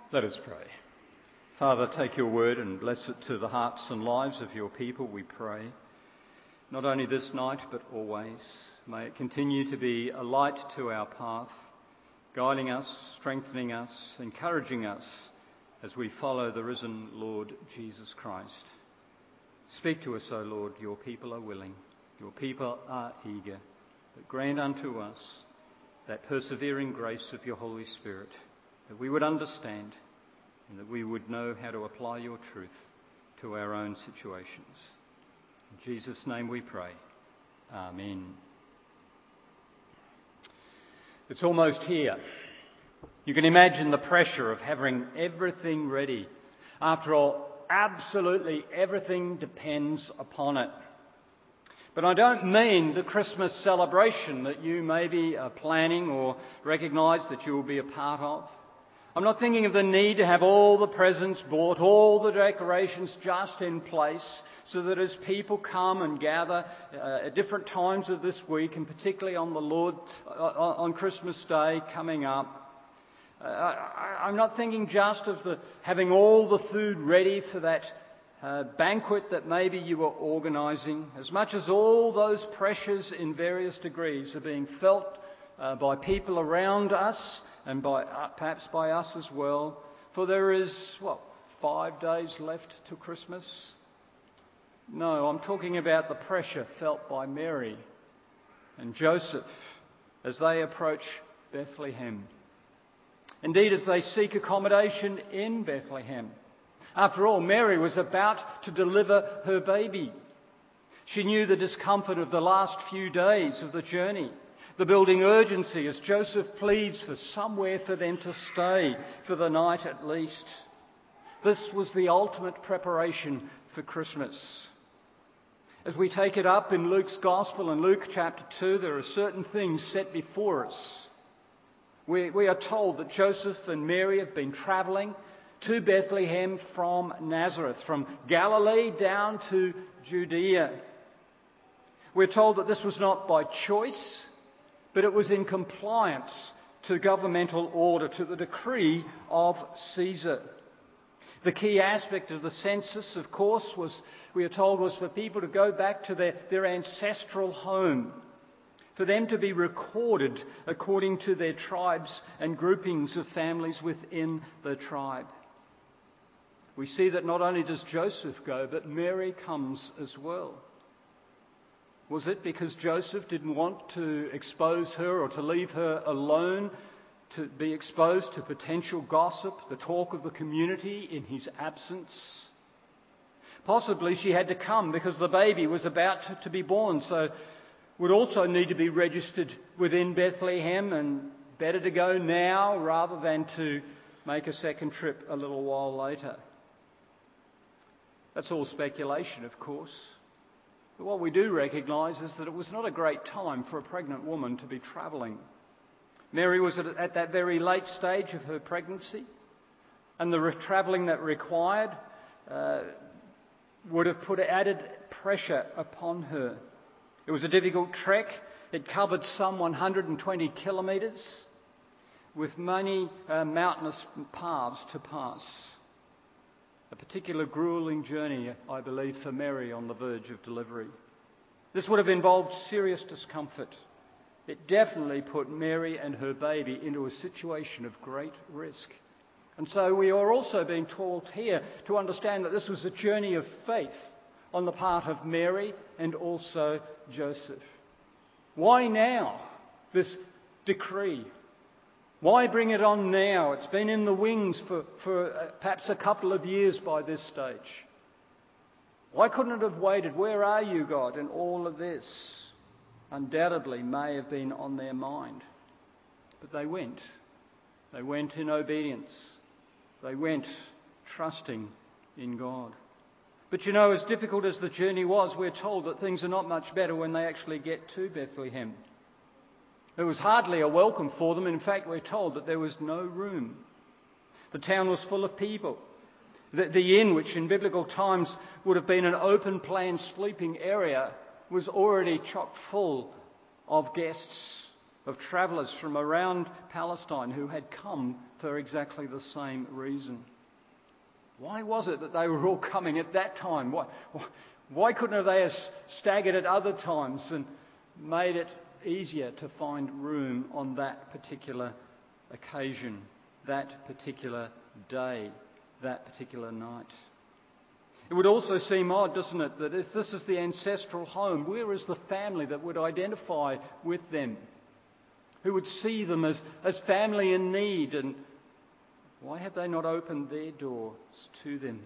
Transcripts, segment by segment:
Let us pray. Father, take your word and bless it to the hearts and lives of your people, we pray. Not only this night, but always. May it continue to be a light to our path, guiding us, strengthening us, encouraging us as we follow the risen Lord Jesus Christ. Speak to us, O Lord, your people are willing, your people are eager, but grant unto us that persevering grace of your Holy Spirit, that we would understand and that we would know how to apply your truth to our own situations. In Jesus' name we pray. Amen. It's almost here. You can imagine the pressure of having everything ready. After all, absolutely everything depends upon it. But I don't mean the Christmas celebration that you maybe are planning or recognise that you will be a part of. I'm not thinking of the need to have all the presents bought, all the decorations just in place, so that as people come and gather at different times of this week, and particularly on Christmas Day coming up, I'm not thinking just of having all the food ready for that banquet that maybe you are organising, as much as all those pressures in various degrees are being felt by people around us and perhaps by us as well. For there is, 5 days left till Christmas? No, I'm talking about the pressure felt by Mary and Joseph as they approach Bethlehem. Indeed, as they seek accommodation in Bethlehem. After all, Mary was about to deliver her baby. She knew the discomfort of the last few days of the journey, the building urgency as Joseph pleads for somewhere for them to stay for the night at least. This was the ultimate preparation for Christmas. As we take it up in Luke's Gospel, in Luke chapter 2, there are certain things set before us. We are told that Joseph and Mary have been travelling to Bethlehem from Nazareth, from Galilee down to Judea. We're told that this was not by choice, but it was in compliance to governmental order, to the decree of Caesar. The key aspect of the census, of course, we are told was for people to go back to their ancestral home, for them to be recorded according to their tribes and groupings of families within the tribe. We see that not only does Joseph go, but Mary comes as well. Was it because Joseph didn't want to expose her or to leave her alone to be exposed to potential gossip, the talk of the community in his absence? Possibly she had to come because the baby was about to be born, so would also need to be registered within Bethlehem, and better to go now rather than to make a second trip a little while later. That's all speculation, of course. But what we do recognise is that it was not a great time for a pregnant woman to be travelling. Mary was at that very late stage of her pregnancy, and the travelling that required would have put added pressure upon her. It was a difficult trek. It covered some 120 kilometres with many mountainous paths to pass. A particular gruelling journey, I believe, for Mary on the verge of delivery. This would have involved serious discomfort. It definitely put Mary and her baby into a situation of great risk. And so we are also being told here to understand that this was a journey of faith on the part of Mary and also Joseph. Why now, this decree? Why bring it on now? It's been in the wings for perhaps a couple of years by this stage. Why couldn't it have waited? Where are you, God, in all of this? Undoubtedly may have been on their mind. But they went. They went in obedience. They went trusting in God. But as difficult as the journey was, we're told that things are not much better when they actually get to Bethlehem. It was hardly a welcome for them. In fact, we're told that there was no room. The town was full of people. The inn, which in biblical times would have been an open plan sleeping area, was already chock full of guests, of travellers from around Palestine who had come for exactly the same reason. Why was it that they were all coming at that time? Why couldn't they have staggered at other times and made it easier to find room on that particular occasion, that particular day, that particular night? It would also seem odd, doesn't it, that if this is the ancestral home, where is the family that would identify with them, who would see them as family in need? And why have they not opened their doors to them?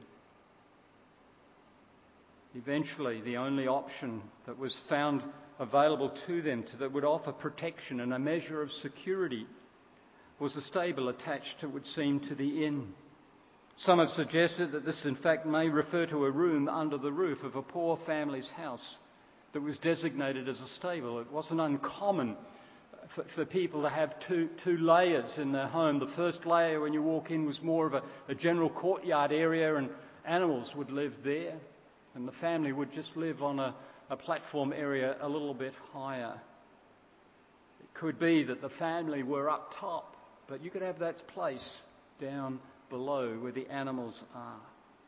Eventually, the only option that was found available to them that would offer protection and a measure of security was a stable attached, it would seem, to the inn. Some have suggested that this, in fact, may refer to a room under the roof of a poor family's house that was designated as a stable. It wasn't uncommon for people to have two layers in their home. The first layer, when you walk in, was more of a general courtyard area, and animals would live there, and the family would just live on a platform area a little bit higher. It could be that the family were up top, but you could have that place down below where the animals are.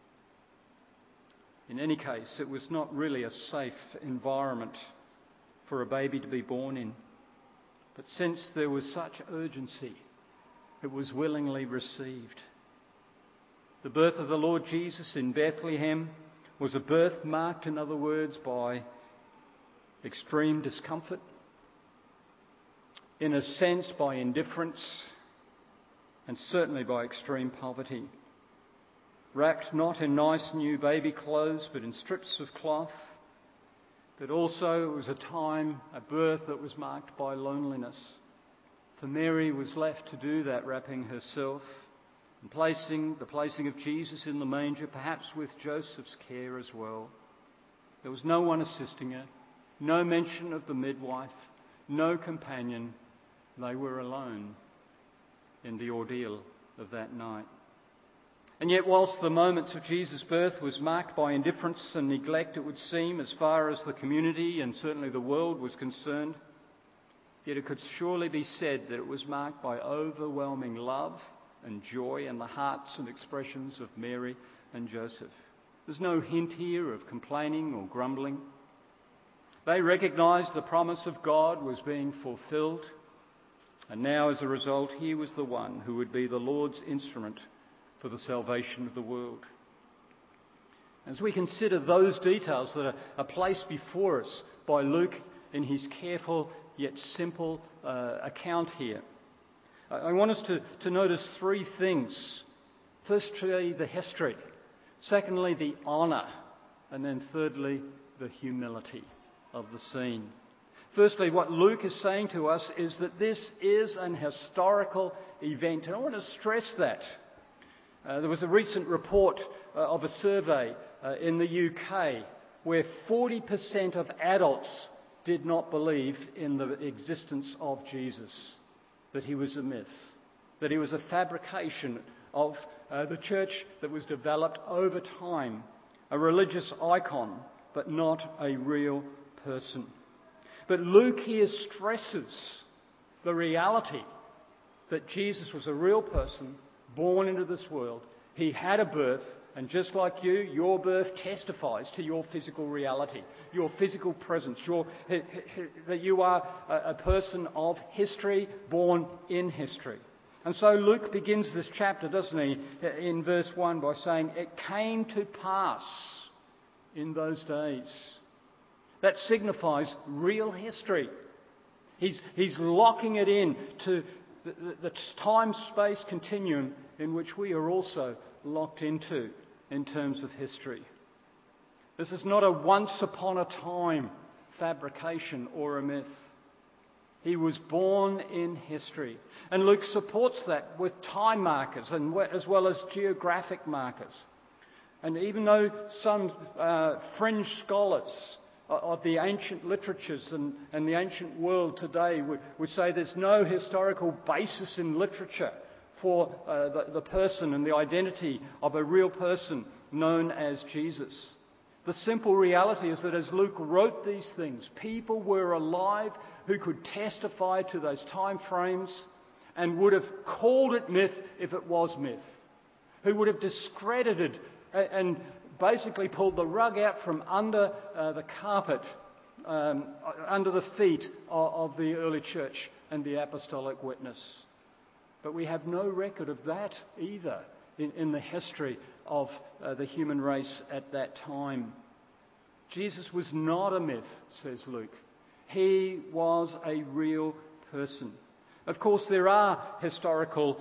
In any case, it was not really a safe environment for a baby to be born in. But since there was such urgency, it was willingly received. The birth of the Lord Jesus in Bethlehem was a birth marked, in other words, by extreme discomfort, in a sense by indifference, and certainly by extreme poverty. Wrapped not in nice new baby clothes, but in strips of cloth. But also it was a time, a birth that was marked by loneliness. For Mary was left to do that wrapping herself, and the placing of Jesus in the manger, perhaps with Joseph's care as well. There was no one assisting her, no mention of the midwife, no companion. They were alone in the ordeal of that night. And yet, whilst the moments of Jesus' birth was marked by indifference and neglect, it would seem, as far as the community and certainly the world was concerned, yet it could surely be said that it was marked by overwhelming love and joy in the hearts and expressions of Mary and Joseph. There's no hint here of complaining or grumbling. They recognised the promise of God was being fulfilled, and now, as a result, he was the one who would be the Lord's instrument for the salvation of the world. As we consider those details that are placed before us by Luke in his careful yet simple account here, I want us to notice three things. Firstly, the history. Secondly, the honour. And then thirdly, the humility of the scene. Firstly, what Luke is saying to us is that this is an historical event. And I want to stress that. There was a recent report of a survey in the UK where 40% of adults did not believe in the existence of Jesus, that he was a myth, that he was a fabrication of the church that was developed over time, a religious icon, but not a real person. But Luke here stresses the reality that Jesus was a real person born into this world. He had a birth, and just like you, your birth testifies to your physical reality, your physical presence, that you are a person of history, born in history. And so Luke begins this chapter, doesn't he, in verse 1 by saying, "It came to pass in those days." That signifies real history. He's locking it in to the time-space continuum in which we are also locked into in terms of history. This is not a once-upon-a-time fabrication or a myth. He was born in history. And Luke supports that with time markers as well as geographic markers. And even though some fringe scholars of the ancient literatures and the ancient world today would say there's no historical basis in literature for the person and the identity of a real person known as Jesus. The simple reality is that as Luke wrote these things, people were alive who could testify to those time frames and would have called it myth if it was myth, who would have discredited and basically pulled the rug out from under the carpet, under the feet of the early church and the apostolic witness. But we have no record of that either in the history of the human race at that time. Jesus was not a myth, says Luke. He was a real person. Of course, there are historical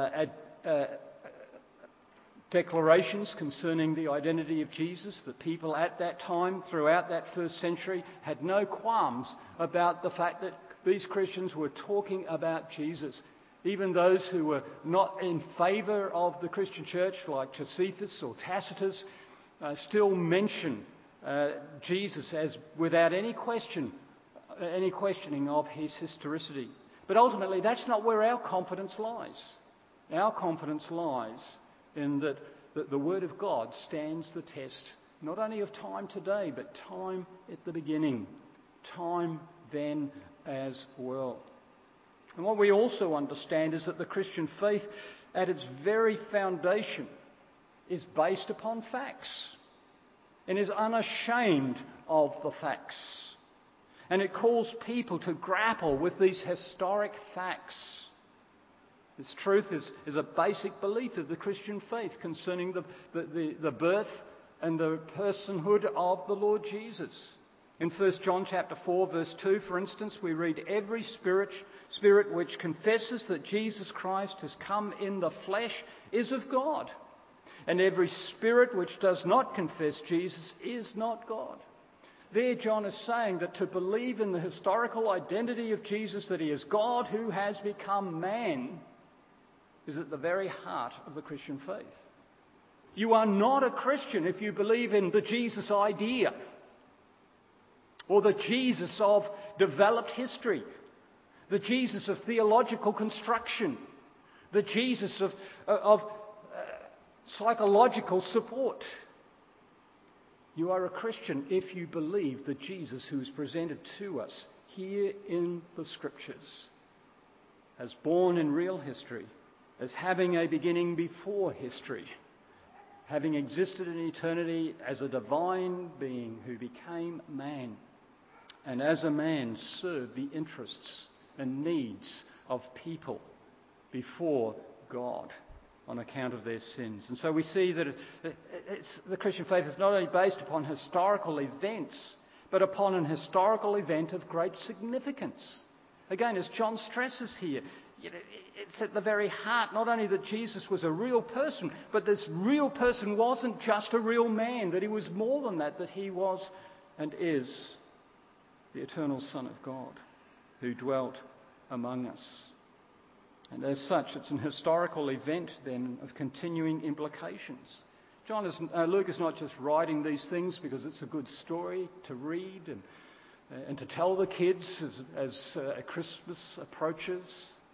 declarations concerning the identity of Jesus. The people at that time, throughout that first century, had no qualms about the fact that these Christians were talking about Jesus. Even those who were not in favour of the Christian church, like Josephus or Tacitus, still mention Jesus as without any questioning of his historicity. But ultimately, that's not where our confidence lies. Our confidence lies in that the Word of God stands the test, not only of time today, but time at the beginning, time then as well. And what we also understand is that the Christian faith, at its very foundation, is based upon facts and is unashamed of the facts. And it calls people to grapple with these historic facts. This truth is a basic belief of the Christian faith concerning the birth and the personhood of the Lord Jesus. In 1 John chapter 4, verse 2, for instance, we read, "Every spirit which confesses that Jesus Christ has come in the flesh is of God. And every spirit which does not confess Jesus is not God." There John is saying that to believe in the historical identity of Jesus, that he is God who has become man, is at the very heart of the Christian faith. You are not a Christian if you believe in the Jesus idea or the Jesus of developed history, the Jesus of theological construction, the Jesus of psychological support. You are a Christian if you believe the Jesus who is presented to us here in the Scriptures as born in real history, as having a beginning before history, having existed in eternity as a divine being who became man, and as a man served the interests and needs of people before God on account of their sins. And so we see that the Christian faith is not only based upon historical events, but upon an historical event of great significance. Again, as John stresses here, it's at the very heart not only that Jesus was a real person, but this real person wasn't just a real man, that he was more than that he was and is the eternal Son of God who dwelt among us. And as such, it's an historical event then of continuing implications. Luke is not just writing these things because it's a good story to read and to tell the kids as Christmas approaches.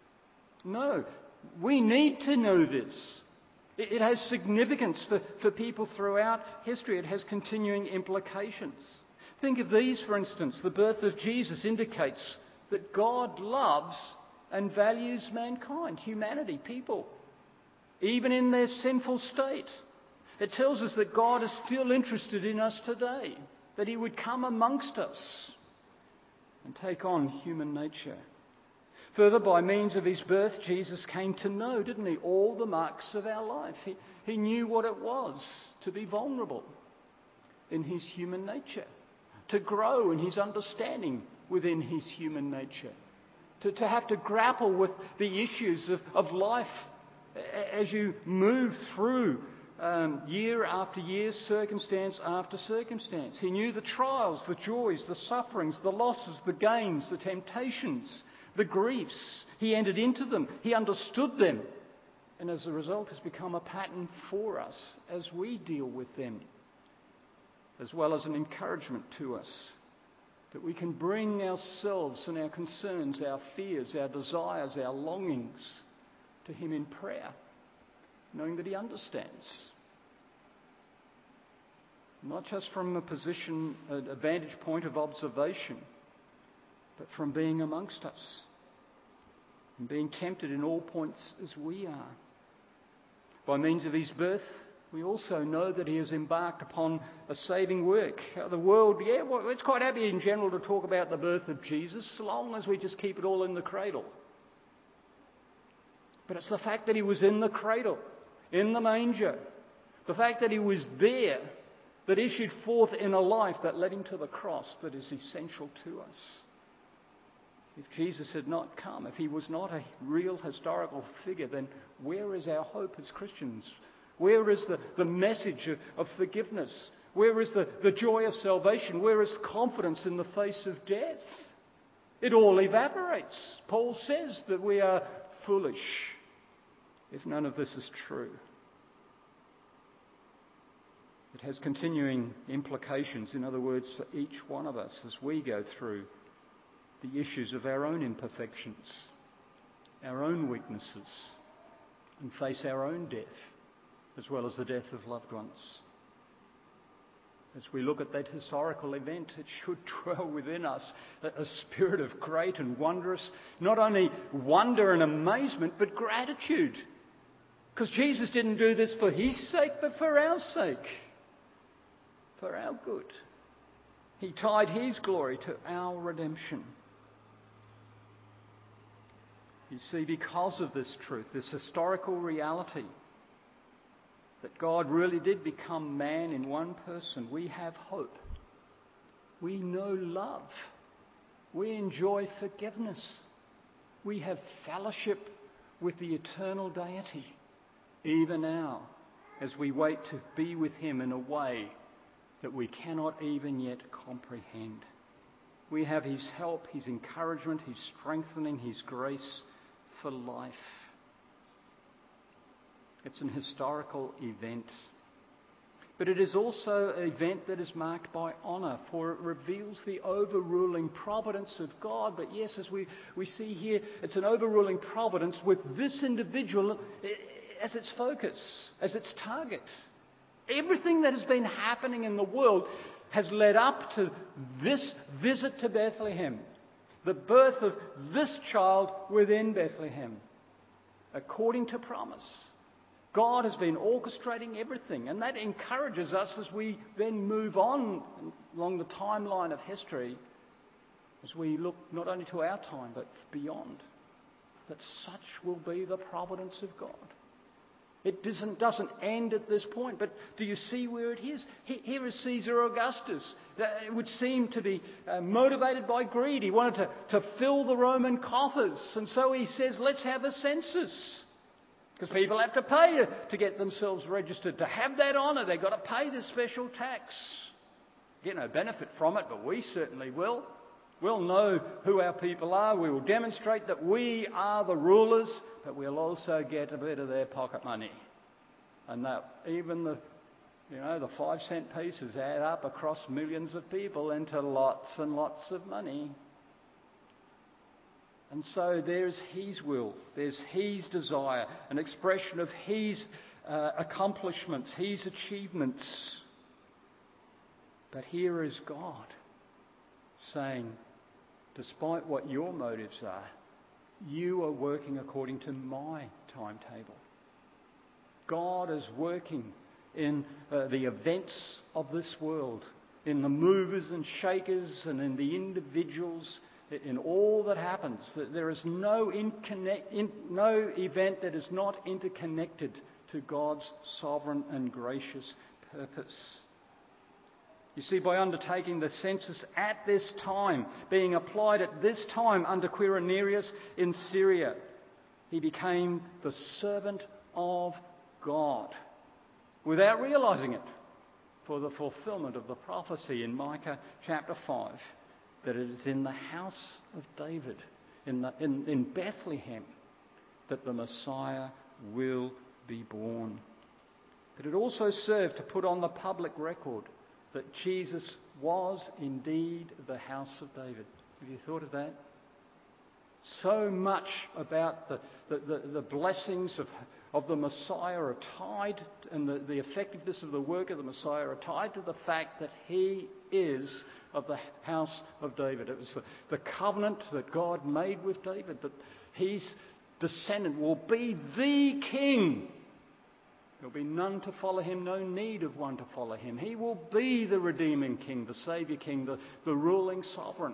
No, we need to know this. It has significance for people throughout history. It has continuing implications. Think of these, for instance. The birth of Jesus indicates that God loves and values mankind, humanity, people, even in their sinful state. It tells us that God is still interested in us today, that he would come amongst us and take on human nature. Further, by means of his birth, Jesus came to know, didn't he, all the marks of our life. He knew what it was to be vulnerable in his human nature, to grow in his understanding within his human nature, to have to grapple with the issues of life as you move through year after year, circumstance after circumstance. He knew the trials, the joys, the sufferings, the losses, the gains, the temptations, the griefs. He entered into them. He understood them. And as a result has become a pattern for us as we deal with them, as well as an encouragement to us, that we can bring ourselves and our concerns, our fears, our desires, our longings to him in prayer, knowing that he understands. Not just from a position, a vantage point of observation, but from being amongst us. and being tempted in all points as we are. By means of his birth, we also know that he has embarked upon a saving work. The world, it's quite happy in general to talk about the birth of Jesus, so long as we just keep it all in the cradle. But it's the fact that he was in the cradle, in the manger, the fact that he was there, that issued forth in a life that led him to the cross, that is essential to us. If Jesus had not come, if he was not a real historical figure, then where is our hope as Christians? Where is the message of forgiveness? Where is the joy of salvation? Where is confidence in the face of death? It all evaporates. Paul says that we are foolish if none of this is true. It has continuing implications, in other words, for each one of us as we go through the issues of our own imperfections, our own weaknesses, and face our own death, as well as the death of loved ones. As we look at that historical event, it should dwell within us a spirit of great and wondrous, not only wonder and amazement, but gratitude. Because Jesus didn't do this for his sake, but for our sake, for our good. He tied his glory to our redemption. You see, because of this truth, this historical reality, that God really did become man in one person, we have hope. We know love. We enjoy forgiveness. We have fellowship with the eternal deity, even now, as we wait to be with him in a way that we cannot even yet comprehend. We have his help, his encouragement, his strengthening, his grace for life. It's an historical event. But it is also an event that is marked by honour, for it reveals the overruling providence of God. But yes, as we see here, it's an overruling providence with this individual as its focus, as its target. Everything that has been happening in the world has led up to this visit to Bethlehem, the birth of this child within Bethlehem, according to promise. God has been orchestrating everything, and that encourages us as we then move on along the timeline of history, as we look not only to our time but beyond, that such will be the providence of God. It doesn't end at this point, but do you see where it is? Here is Caesar Augustus. It would seem to be motivated by greed. He wanted to fill the Roman coffers, and so he says, let's have a census. Because people have to pay to get themselves registered. To have that honour, they've got to pay the special tax. Get no benefit from it, but we certainly will. We'll know who our people are. We will demonstrate that we are the rulers, but we'll also get a bit of their pocket money. And that even the 5-cent pieces add up across millions of people into lots and lots of money. And so there's his will, there's his desire, an expression of his accomplishments, his achievements. But here is God saying, despite what your motives are, you are working according to my timetable. God is working in the events of this world, in the movers and shakers and in the individuals, in all that happens. There is no event that is not interconnected to God's sovereign and gracious purpose. You see, by undertaking the census at this time, being applied at this time under Quirinius in Syria, he became the servant of God without realising it, for the fulfilment of the prophecy in Micah chapter 5, that it is in the house of David, in Bethlehem, that the Messiah will be born. But it also served to put on the public record that Jesus was indeed the house of David. Have you thought of that? So much about the blessings of the Messiah are tied, and the effectiveness of the work of the Messiah are tied to the fact that he is of the house of David. It was the covenant that God made with David, that His descendant will be the king. There'll be none to follow him, no need of one to follow him. He will be the redeeming king, the saviour king, the ruling sovereign.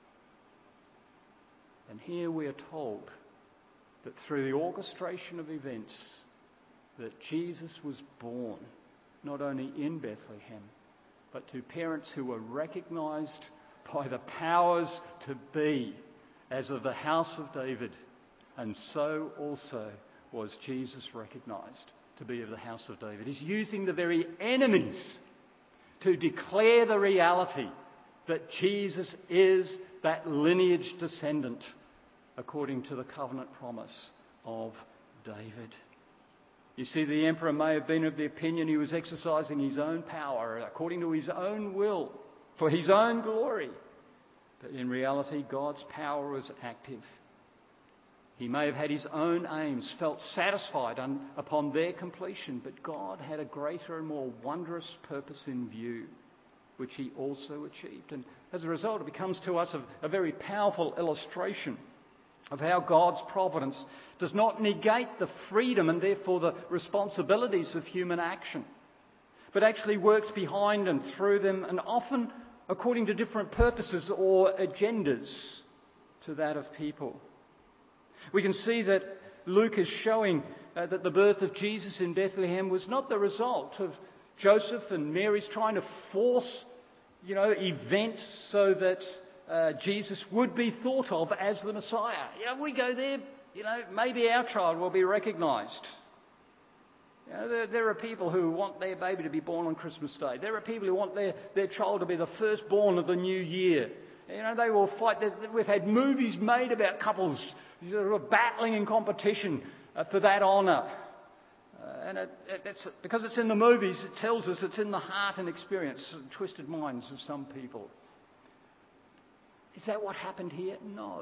And here we are told that through the orchestration of events, that Jesus was born, not only in Bethlehem, but to parents who were recognised by the powers to be as of the house of David. And so also was Jesus recognised to be of the house of David. He's using the very enemies to declare the reality that Jesus is that lineage descendant according to the covenant promise of David. You see, the emperor may have been of the opinion he was exercising his own power according to his own will, for his own glory. But in reality, God's power was active. He may have had his own aims, felt satisfied upon their completion, but God had a greater and more wondrous purpose in view, which he also achieved. And as a result, it becomes to us a very powerful illustration of how God's providence does not negate the freedom and therefore the responsibilities of human action, but actually works behind and through them, and often according to different purposes or agendas to that of people. We can see that Luke is showing that the birth of Jesus in Bethlehem was not the result of Joseph and Mary's trying to force, events so that Jesus would be thought of as the Messiah. We go there, maybe our child will be recognised. There are people who want their baby to be born on Christmas Day. There are people who want their child to be the firstborn of the new year. They will fight. We've had movies made about couples sort of battling in competition for that honour. And it's because it's in the movies, it tells us it's in the heart and experience, twisted minds of some people. Is that what happened here? No.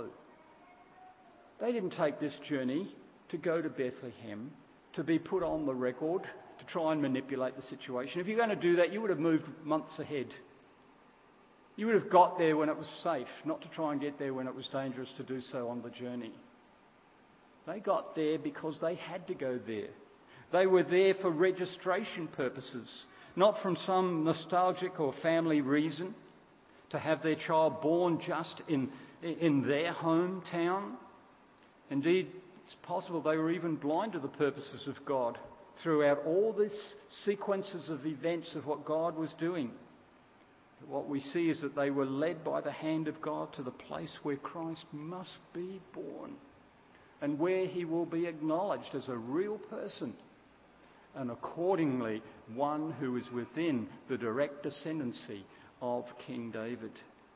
They didn't take this journey to go to Bethlehem, to be put on the record, to try and manipulate the situation. If you're going to do that, you would have moved months ahead. You would have got there when it was safe, not to try and get there when it was dangerous to do so on the journey. They got there because they had to go there. They were there for registration purposes, not from some nostalgic or family reason, to have their child born just in their hometown. Indeed, it's possible they were even blind to the purposes of God throughout all these sequences of events of what God was doing. But what we see is that they were led by the hand of God to the place where Christ must be born and where he will be acknowledged as a real person, and accordingly one who is within the direct descendancy of King David.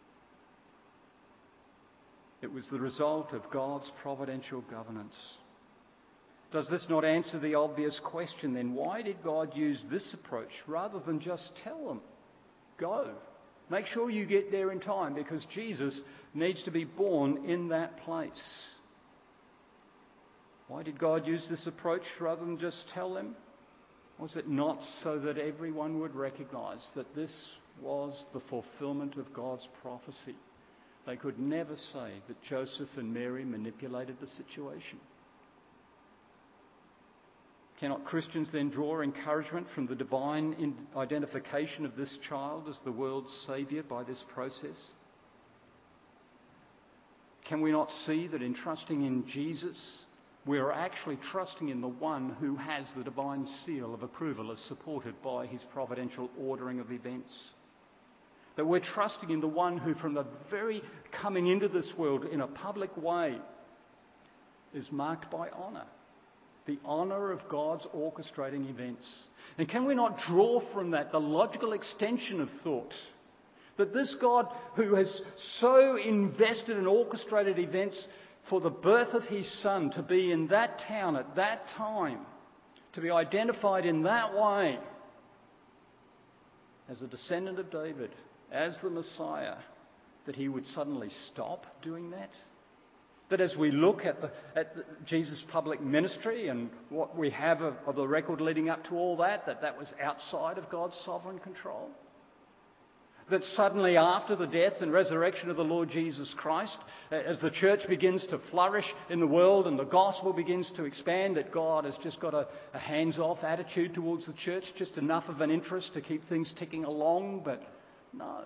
It was the result of God's providential governance. Does this not answer the obvious question then? Why did God use this approach rather than just tell them, go, make sure you get there in time because Jesus needs to be born in that place? Why did God use this approach rather than just tell them? Was it not so that everyone would recognise that this was the fulfilment of God's prophecy? They could never say that Joseph and Mary manipulated the situation. Cannot Christians then draw encouragement from the divine identification of this child as the world's saviour by this process? Can we not see that in trusting in Jesus, we are actually trusting in the one who has the divine seal of approval as supported by his providential ordering of events? That we're trusting in the one who from the very coming into this world in a public way is marked by honour. The honour of God's orchestrating events. And can we not draw from that the logical extension of thought that this God who has so invested and orchestrated events for the birth of his son to be in that town at that time, to be identified in that way as a descendant of David, as the Messiah, that he would suddenly stop doing that? That as we look at Jesus' public ministry and what we have of the record leading up to all that was outside of God's sovereign control? that suddenly after the death and resurrection of the Lord Jesus Christ, as the church begins to flourish in the world and the gospel begins to expand, that God has just got a hands-off attitude towards the church, just enough of an interest to keep things ticking along? But no.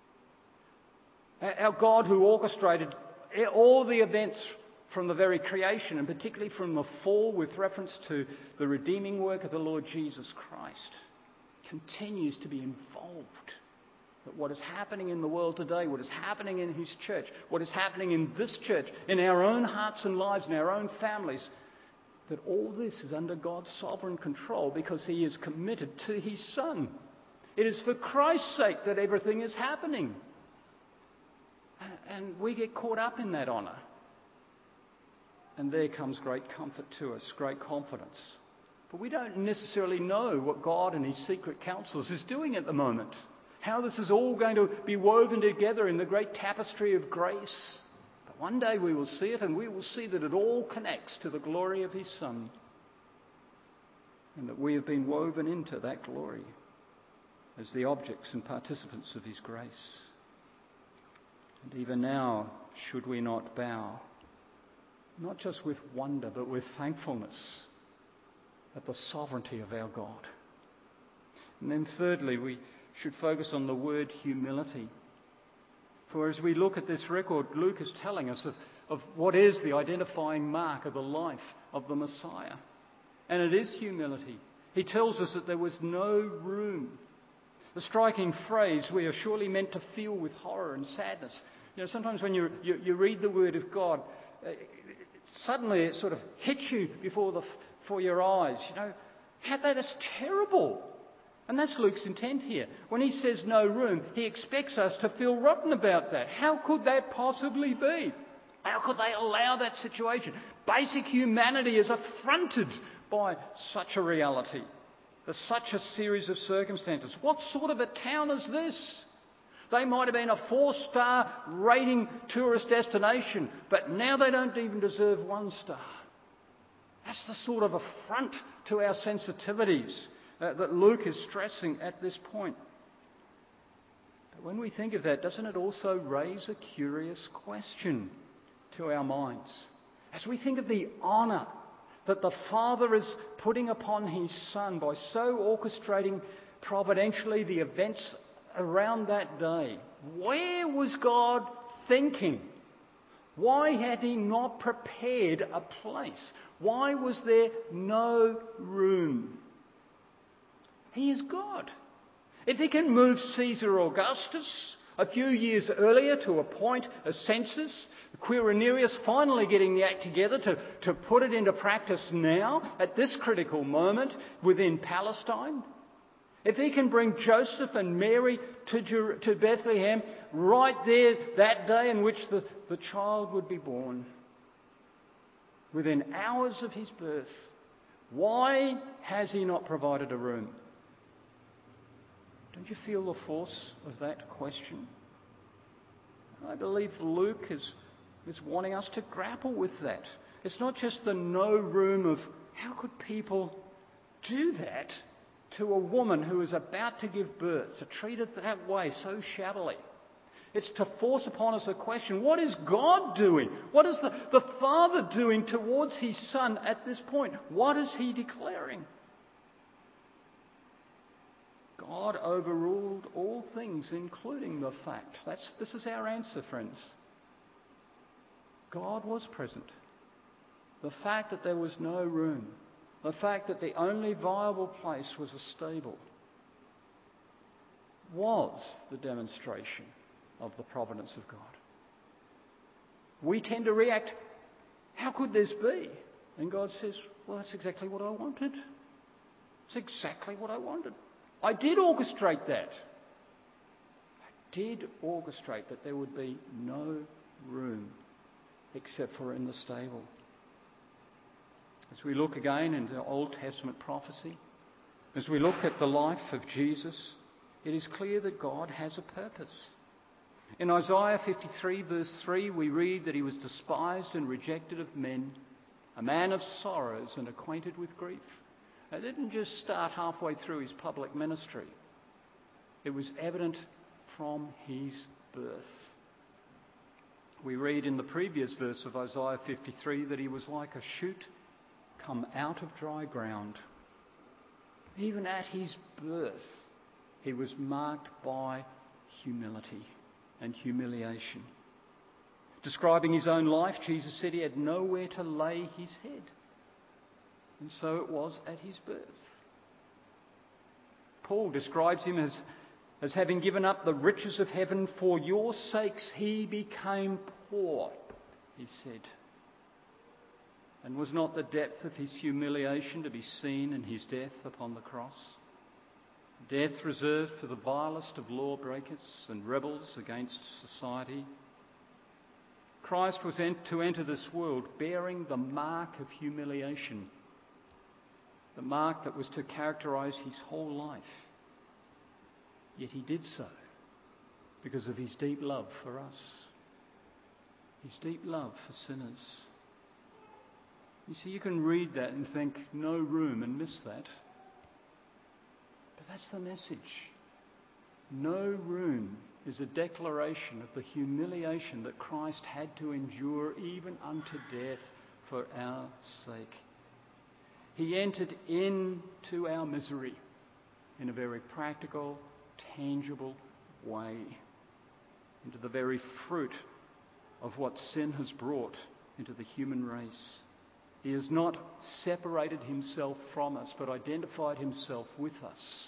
Our God, who orchestrated all the events from the very creation, and particularly from the fall with reference to the redeeming work of the Lord Jesus Christ, continues to be involved. That what is happening in the world today, what is happening in his church, what is happening in this church, in our own hearts and lives, in our own families, that all this is under God's sovereign control because he is committed to his Son. It is for Christ's sake that everything is happening. And we get caught up in that honour. And there comes great comfort to us, great confidence. But we don't necessarily know what God and his secret counsels is doing at the moment. How this is all going to be woven together in the great tapestry of grace. But one day we will see it, and we will see that it all connects to the glory of his Son. And that we have been woven into that glory as the objects and participants of his grace. And even now, should we not bow, not just with wonder, but with thankfulness at the sovereignty of our God. And then thirdly, we should focus on the word humility. For as we look at this record, Luke is telling us of what is the identifying mark of the life of the Messiah. And it is humility. He tells us that there was no room. A striking phrase we are surely meant to feel with horror and sadness. You know, sometimes when you read the Word of God, suddenly it sort of hits you before your eyes. You know, that is terrible. And that's Luke's intent here. When he says no room, he expects us to feel rotten about that. How could that possibly be? How could they allow that situation? Basic humanity is affronted by such a reality. There's such a series of circumstances. What sort of a town is this? They might have been a 4-star rating tourist destination, but now they don't even deserve 1 star. That's the sort of affront to our sensitivities that Luke is stressing at this point. But when we think of that, doesn't it also raise a curious question to our minds? As we think of the honour that the Father is putting upon his Son by so orchestrating providentially the events around that day, where was God thinking? Why had he not prepared a place? Why was there no room? He is God. If he can move Caesar Augustus a few years earlier to appoint a census, Quirinius finally getting the act together to put it into practice now, at this critical moment within Palestine, if he can bring Joseph and Mary to Bethlehem right there that day in which the child would be born, within hours of his birth, why has he not provided a room? Don't you feel the force of that question? I believe Luke is wanting us to grapple with that. It's not just the no room of how could people do that to a woman who is about to give birth, to treat it that way so shabbily. It's to force upon us a question, what is God doing? What is the Father doing towards his Son at this point? What is he declaring? God overruled all things, including the fact. This is our answer, friends. God was present. The fact that there was no room, the fact that the only viable place was a stable, was the demonstration of the providence of God. We tend to react, how could this be? And God says, well, that's exactly what I wanted. It's exactly what I wanted. I did orchestrate that. I did orchestrate that there would be no room except for in the stable. As we look again into Old Testament prophecy, as we look at the life of Jesus, it is clear that God has a purpose. In Isaiah 53 verse 3 we read that he was despised and rejected of men, a man of sorrows and acquainted with grief. It didn't just start halfway through his public ministry. It was evident from his birth. We read in the previous verse of Isaiah 53 that he was like a shoot come out of dry ground. Even at his birth, he was marked by humility and humiliation. Describing his own life, Jesus said he had nowhere to lay his head. And so it was at his birth. Paul describes him as having given up the riches of heaven for your sakes, he became poor, he said. And was not the depth of his humiliation to be seen in his death upon the cross? Death reserved for the vilest of lawbreakers and rebels against society. Christ was to enter this world bearing the mark of humiliation, the mark that was to characterise his whole life. Yet he did so because of his deep love for us, his deep love for sinners. You see, you can read that and think, no room, and miss that. But that's the message. No room is a declaration of the humiliation that Christ had to endure even unto death for our sake. He entered into our misery in a very practical, tangible way, into the very fruit of what sin has brought into the human race. He has not separated himself from us, but identified himself with us,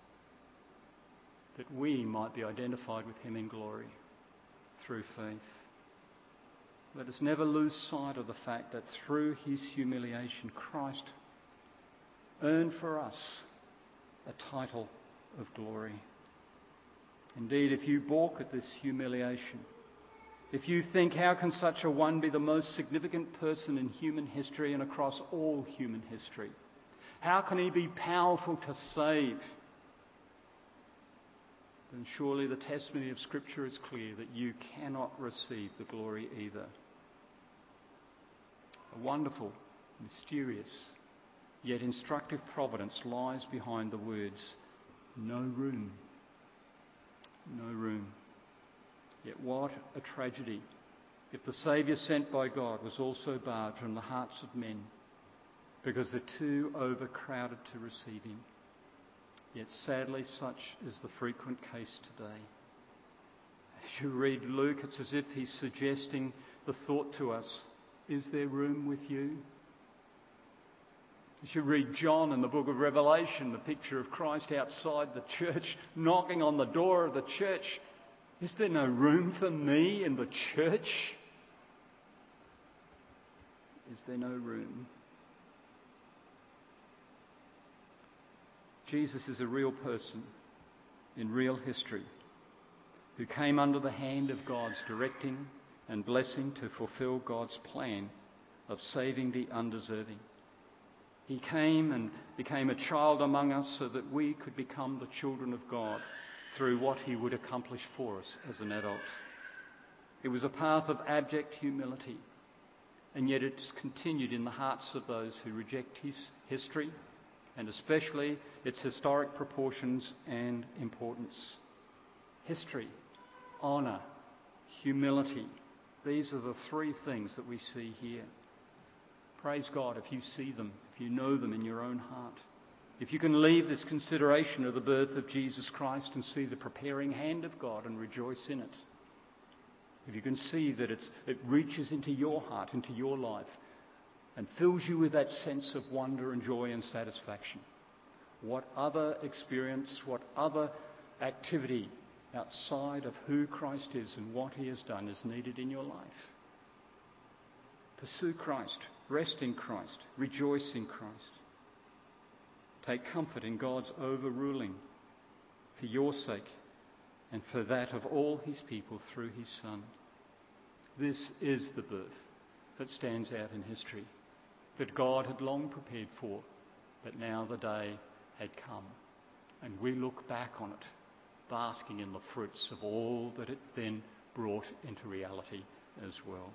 that we might be identified with him in glory through faith. Let us never lose sight of the fact that through his humiliation, Christ earned for us a title of glory. Indeed, if you balk at this humiliation, if you think, how can such a one be the most significant person in human history and across all human history? How can he be powerful to save? Then surely the testimony of Scripture is clear that you cannot receive the glory either. A wonderful, mysterious, yet instructive providence lies behind the words, no room. No room. Yet what a tragedy if the Saviour sent by God was also barred from the hearts of men because they're too overcrowded to receive him. Yet sadly such is the frequent case today. As you read Luke, it's as if he's suggesting the thought to us, is there room with you? As you read John in the book of Revelation, the picture of Christ outside the church, knocking on the door of the church, is there no room for me in the church? Is there no room? Jesus is a real person in real history who came under the hand of God's directing and blessing to fulfill God's plan of saving the undeserving. He came and became a child among us so that we could become the children of God through what he would accomplish for us as an adult. It was a path of abject humility, and yet it's continued in the hearts of those who reject his history, and especially its historic proportions and importance. History, honour, humility. These are the three things that we see here. Praise God if you see them, if you know them in your own heart. If you can leave this consideration of the birth of Jesus Christ and see the preparing hand of God and rejoice in it. If you can see that it reaches into your heart, into your life, and fills you with that sense of wonder and joy and satisfaction. What other experience, what other activity outside of who Christ is and what he has done is needed in your life? Pursue Christ, rest in Christ, rejoice in Christ. Take comfort in God's overruling for your sake and for that of all his people through his Son. This is the birth that stands out in history, that God had long prepared for, but now the day had come. And we look back on it, basking in the fruits of all that it then brought into reality as well.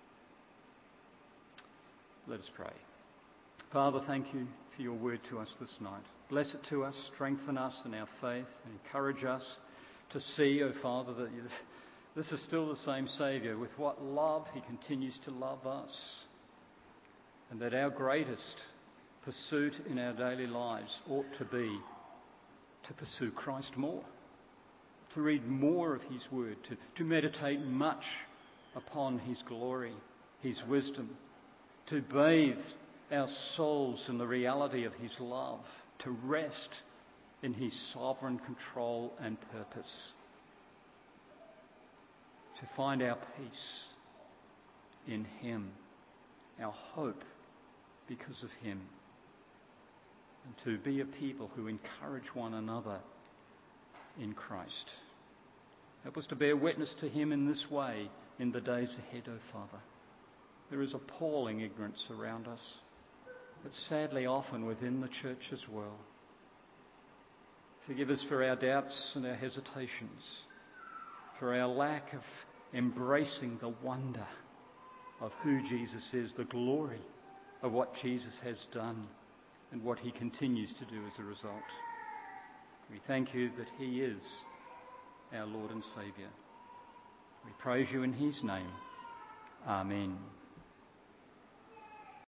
Let us pray. Father, thank you for your word to us this night. Bless it to us, strengthen us in our faith, and encourage us to see, O Father, that this is still the same Saviour, with what love he continues to love us, and that our greatest pursuit in our daily lives ought to be to pursue Christ more, to read more of his word, to meditate much upon his glory, his wisdom, to bathe our souls in the reality of his love, to rest in his sovereign control and purpose, to find our peace in him, our hope because of him, and to be a people who encourage one another in Christ. Help us to bear witness to him in this way in the days ahead, O Father. There is appalling ignorance around us, but sadly often within the church as well. Forgive us for our doubts and our hesitations, for our lack of embracing the wonder of who Jesus is, the glory of what Jesus has done and what he continues to do as a result. We thank you that he is our Lord and Saviour. We praise you in his name. Amen.